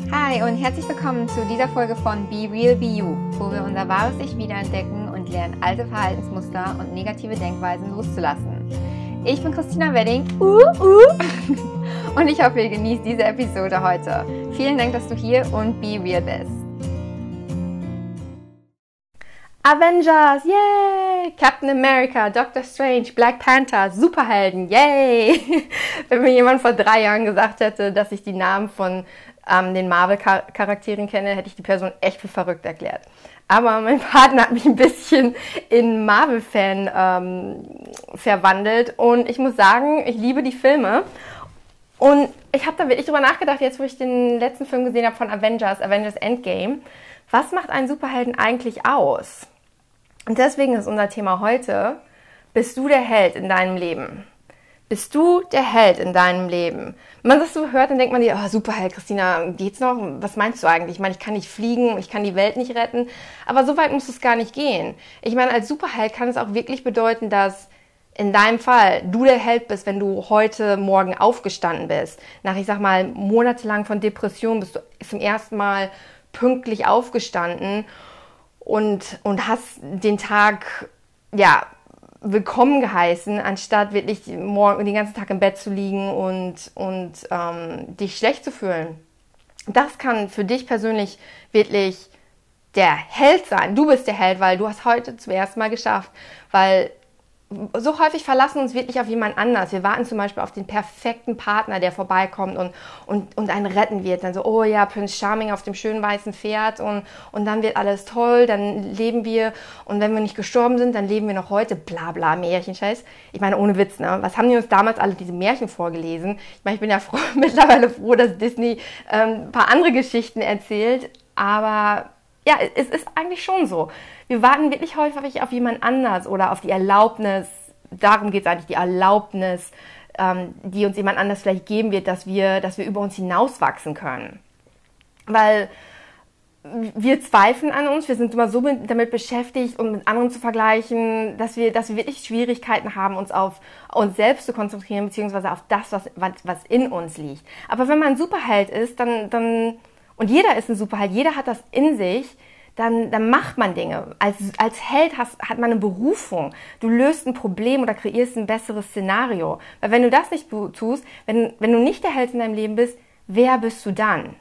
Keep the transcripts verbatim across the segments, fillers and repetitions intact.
Hi und herzlich willkommen zu dieser Folge von Be Real, Be You, wo wir unser wahres Ich wiederentdecken und lernen, alte Verhaltensmuster und negative Denkweisen loszulassen. Ich bin Christina Wedding uh, uh. und ich hoffe, ihr genießt diese Episode heute. Vielen Dank, dass du hier und Be Real bist. Avengers, yay! Captain America, Doctor Strange, Black Panther, Superhelden, yay! Wenn mir jemand vor drei Jahren gesagt hätte, dass ich die Namen von ähm, den Marvel-Charakteren kenne, hätte ich die Person echt für verrückt erklärt. Aber mein Partner hat mich ein bisschen in Marvel-Fan ähm, verwandelt und ich muss sagen, ich liebe die Filme. Und ich habe da wirklich drüber nachgedacht, jetzt wo ich den letzten Film gesehen habe von Avengers, Avengers Endgame. Was macht einen Superhelden eigentlich aus? Und deswegen ist unser Thema heute, bist du der Held in deinem Leben? Bist du der Held in deinem Leben? Wenn man das so hört, dann denkt man dir, oh, Superheld, Christina, geht's noch? Was meinst du eigentlich? Ich meine, ich kann nicht fliegen, ich kann die Welt nicht retten, aber so weit muss es gar nicht gehen. Ich meine, als Superheld kann es auch wirklich bedeuten, dass in deinem Fall du der Held bist, wenn du heute Morgen aufgestanden bist. Nach, ich sag mal, monatelang von Depression bist du zum ersten Mal pünktlich aufgestanden und, und hast den Tag, ja, willkommen geheißen, anstatt wirklich morgen den ganzen Tag im Bett zu liegen und, und ähm, dich schlecht zu fühlen. Das kann für dich persönlich wirklich der Held sein. Du bist der Held, weil du hast heute zum ersten Mal geschafft, weil so häufig verlassen uns wirklich auf jemand anders. Wir warten zum Beispiel auf den perfekten Partner, der vorbeikommt und, und, und einen retten wird. Dann so, oh ja, Prince Charming auf dem schönen weißen Pferd und, und dann wird alles toll, dann leben wir und wenn wir nicht gestorben sind, dann leben wir noch heute. Bla bla, Märchenscheiß. Ich meine, ohne Witz, ne? Was haben die uns damals alle diese Märchen vorgelesen? Ich meine, ich bin ja froh, mittlerweile froh, dass Disney ähm, ein paar andere Geschichten erzählt, aber ja, es ist eigentlich schon so. Wir warten wirklich häufig auf jemand anders oder auf die Erlaubnis, darum geht es eigentlich, die Erlaubnis, ähm, die uns jemand anders vielleicht geben wird, dass wir, dass wir über uns hinauswachsen können. Weil wir zweifeln an uns, wir sind immer so mit, damit beschäftigt, uns mit anderen zu vergleichen, dass wir, dass wir wirklich Schwierigkeiten haben, uns auf uns selbst zu konzentrieren, beziehungsweise auf das, was, was, was in uns liegt. Aber wenn man ein Superheld ist, dann, dann und jeder ist ein Superheld, jeder hat das in sich, dann, dann macht man Dinge. Als, als Held hast, hat man eine Berufung. Du löst ein Problem oder kreierst ein besseres Szenario. Weil wenn du das nicht tust, wenn, wenn du nicht der Held in deinem Leben bist, wer bist du dann?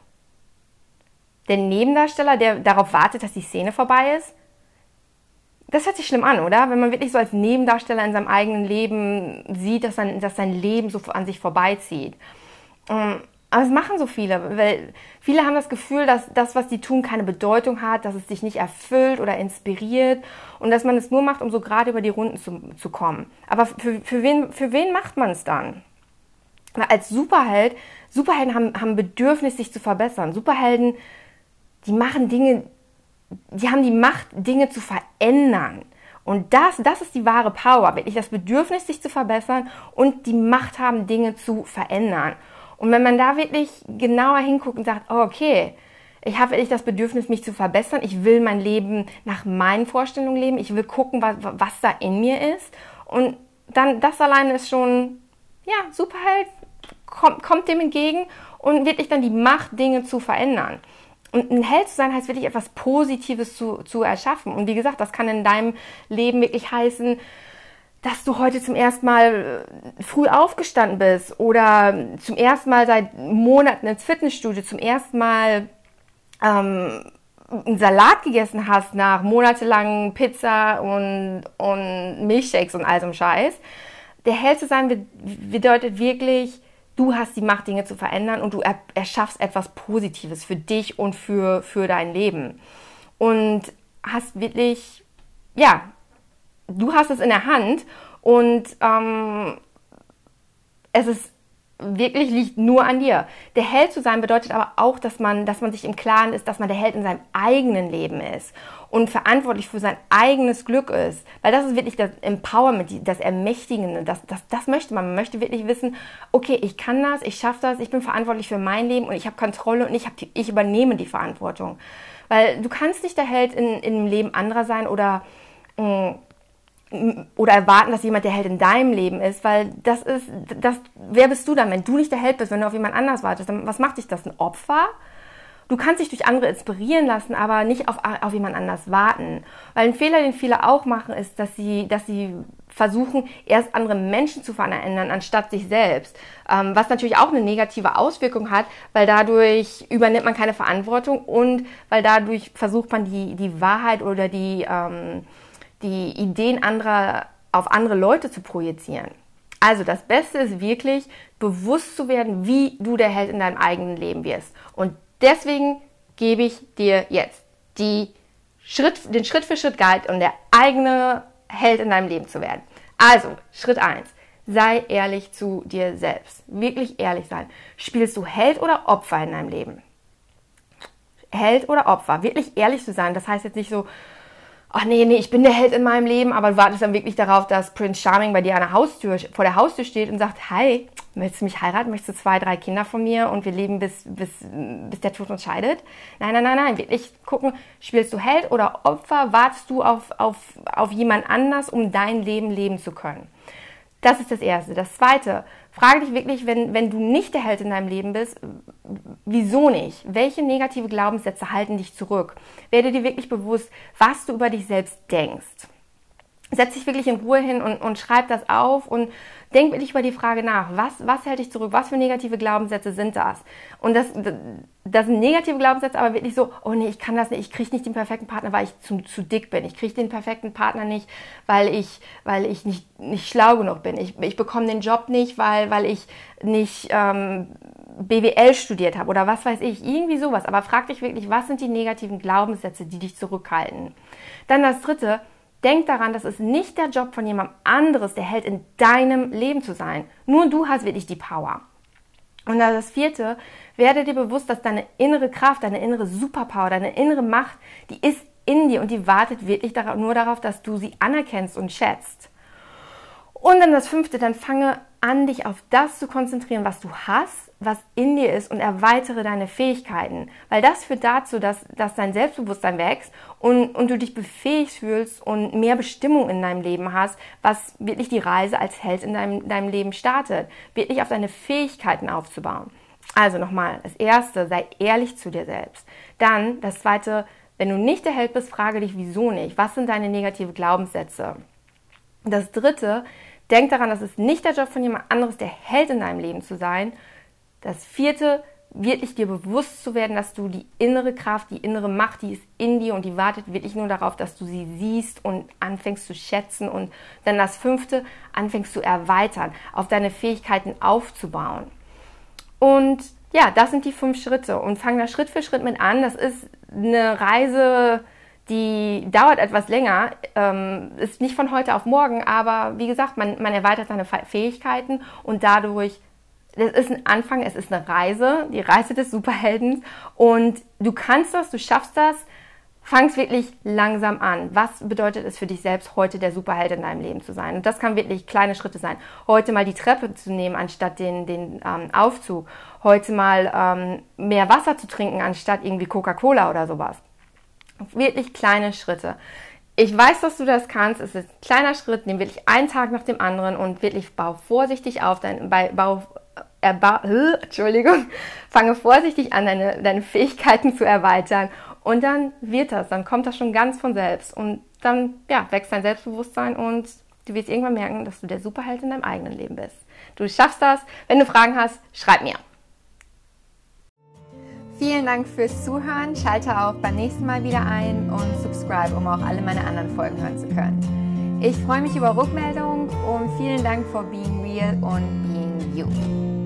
Der Nebendarsteller, der darauf wartet, dass die Szene vorbei ist? Das hört sich schlimm an, oder? Wenn man wirklich so als Nebendarsteller in seinem eigenen Leben sieht, dass, dann, dass sein Leben so an sich vorbeizieht. Und aber es machen so viele, weil viele haben das Gefühl, dass das, was die tun, keine Bedeutung hat, dass es dich nicht erfüllt oder inspiriert und dass man es nur macht, um so gerade über die Runden zu, zu kommen. Aber für, für, wen, für wen macht man es dann? Weil als Superheld, Superhelden haben, haben ein Bedürfnis, sich zu verbessern. Superhelden, die machen Dinge, die haben die Macht, Dinge zu verändern. Und das, das ist die wahre Power, wirklich das Bedürfnis, sich zu verbessern und die Macht haben, Dinge zu verändern. Und wenn man da wirklich genauer hinguckt und sagt, oh, okay, ich habe wirklich das Bedürfnis, mich zu verbessern, ich will mein Leben nach meinen Vorstellungen leben, ich will gucken, was, was da in mir ist. Und dann, das alleine ist schon, ja, Superheld, kommt, kommt dem entgegen und wirklich dann die Macht, Dinge zu verändern. Und ein Held zu sein heißt wirklich etwas Positives zu, zu erschaffen. Und wie gesagt, das kann in deinem Leben wirklich heißen, dass du heute zum ersten Mal früh aufgestanden bist oder zum ersten Mal seit Monaten ins Fitnessstudio, zum ersten Mal ähm, einen Salat gegessen hast nach monatelangen Pizza und, und Milchshakes und all so einem Scheiß. Der Held zu sein bedeutet wirklich, du hast die Macht, Dinge zu verändern und du erschaffst etwas Positives für dich und für, für dein Leben. Und hast wirklich, ja, du hast es in der Hand und ähm, es ist wirklich liegt nur an dir. Der Held zu sein bedeutet aber auch, dass man, dass man sich im Klaren ist, dass man der Held in seinem eigenen Leben ist und verantwortlich für sein eigenes Glück ist. Weil das ist wirklich das Empowerment, das Ermächtigende. Das, das, das möchte man. Man möchte wirklich wissen, okay, ich kann das, ich schaffe das, ich bin verantwortlich für mein Leben und ich habe Kontrolle und ich, hab die, ich übernehme die Verantwortung. Weil du kannst nicht der Held in, in dem Leben anderer sein oder mh, oder erwarten, dass jemand der Held in deinem Leben ist, weil das ist, das, wer bist du dann, wenn du nicht der Held bist, wenn du auf jemand anders wartest, dann was macht dich das, ein Opfer? Du kannst dich durch andere inspirieren lassen, aber nicht auf, auf jemand anders warten. Weil ein Fehler, den viele auch machen, ist, dass sie, dass sie versuchen, erst andere Menschen zu verändern, anstatt sich selbst. Ähm, was natürlich auch eine negative Auswirkung hat, weil dadurch übernimmt man keine Verantwortung und weil dadurch versucht man die, die Wahrheit oder die, ähm, die Ideen anderer auf andere Leute zu projizieren. Also das Beste ist wirklich, bewusst zu werden, wie du der Held in deinem eigenen Leben wirst. Und deswegen gebe ich dir jetzt die Schritt, den Schritt-für-Schritt-Guide, um der eigene Held in deinem Leben zu werden. Also, Schritt eins. Sei ehrlich zu dir selbst. Wirklich ehrlich sein. Spielst du Held oder Opfer in deinem Leben? Held oder Opfer? Wirklich ehrlich zu sein. Das heißt jetzt nicht so, ach nee, nee, ich bin der Held in meinem Leben, aber du wartest dann wirklich darauf, dass Prince Charming bei dir an der Haustür, vor der Haustür steht und sagt, hi, möchtest du mich heiraten? Möchtest du zwei, drei Kinder von mir und wir leben bis, bis, bis der Tod uns scheidet? Nein, nein, nein, nein, wirklich gucken, spielst du Held oder Opfer? Wartest du auf, auf, auf jemand anders, um dein Leben leben zu können? Das ist das Erste. Das Zweite, frage dich wirklich, wenn, wenn du nicht der Held in deinem Leben bist, wieso nicht? Welche negative Glaubenssätze halten dich zurück? Werde dir wirklich bewusst, was du über dich selbst denkst. Setz dich wirklich in Ruhe hin und, und schreib das auf und denk wirklich über die Frage nach, was, was hält dich zurück, was für negative Glaubenssätze sind das? Und das, das sind negative Glaubenssätze, aber wirklich so, oh nee, ich kann das nicht, ich kriege nicht den perfekten Partner, weil ich zu, zu dick bin. Ich kriege den perfekten Partner nicht, weil ich, weil ich nicht, nicht schlau genug bin. Ich, ich bekomme den Job nicht, weil, weil ich nicht ähm, B W L studiert habe oder was weiß ich, irgendwie sowas. Aber frag dich wirklich, was sind die negativen Glaubenssätze, die dich zurückhalten? Dann das Dritte, denk daran, dass es nicht der Job von jemand anderes, der Held in deinem Leben zu sein. Nur du hast wirklich die Power. Und dann das Vierte, werde dir bewusst, dass deine innere Kraft, deine innere Superpower, deine innere Macht, die ist in dir und die wartet wirklich nur darauf, dass du sie anerkennst und schätzt. Und dann das Fünfte, dann fange an, dich auf das zu konzentrieren, was du hast, was in dir ist und erweitere deine Fähigkeiten. Weil das führt dazu, dass, dass dein Selbstbewusstsein wächst und, und du dich befähigt fühlst und mehr Bestimmung in deinem Leben hast, was wirklich die Reise als Held in deinem, deinem Leben startet. Wirklich auf deine Fähigkeiten aufzubauen. Also nochmal, das Erste, sei ehrlich zu dir selbst. Dann das Zweite, wenn du nicht der Held bist, frage dich, wieso nicht? Was sind deine negative Glaubenssätze? Das Dritte, denk daran, dass es nicht der Job von jemand anderes, der Held in deinem Leben zu sein. Das Vierte, wirklich dir bewusst zu werden, dass du die innere Kraft, die innere Macht, die ist in dir und die wartet wirklich nur darauf, dass du sie siehst und anfängst zu schätzen. Und dann das Fünfte, anfängst zu erweitern, auf deine Fähigkeiten aufzubauen. Und ja, das sind die fünf Schritte und fang da Schritt für Schritt mit an. Das ist eine Reise, die dauert etwas länger, ähm, ist nicht von heute auf morgen, aber wie gesagt, man, man erweitert seine Fähigkeiten und dadurch, das ist ein Anfang, es ist eine Reise, die Reise des Superheldens und du kannst das, du schaffst das, fang's wirklich langsam an. Was bedeutet es für dich selbst, heute der Superheld in deinem Leben zu sein? Und das kann wirklich kleine Schritte sein. Heute mal die Treppe zu nehmen, anstatt den, den ähm, Aufzug. Heute mal ähm, mehr Wasser zu trinken, anstatt irgendwie Coca-Cola oder sowas. Wirklich kleine Schritte. Ich weiß, dass du das kannst. Es ist ein kleiner Schritt, nimm wirklich einen Tag nach dem anderen und wirklich bau vorsichtig auf, dein, bau, äh, bau, äh, Entschuldigung, fange vorsichtig an, deine, deine Fähigkeiten zu erweitern und dann wird das, dann kommt das schon ganz von selbst und dann ja, wächst dein Selbstbewusstsein und du wirst irgendwann merken, dass du der Superheld in deinem eigenen Leben bist. Du schaffst das. Wenn du Fragen hast, schreib mir. Vielen Dank fürs Zuhören. Schalte auch beim nächsten Mal wieder ein und subscribe, um auch alle meine anderen Folgen hören zu können. Ich freue mich über Rückmeldungen und vielen Dank for being real und being you.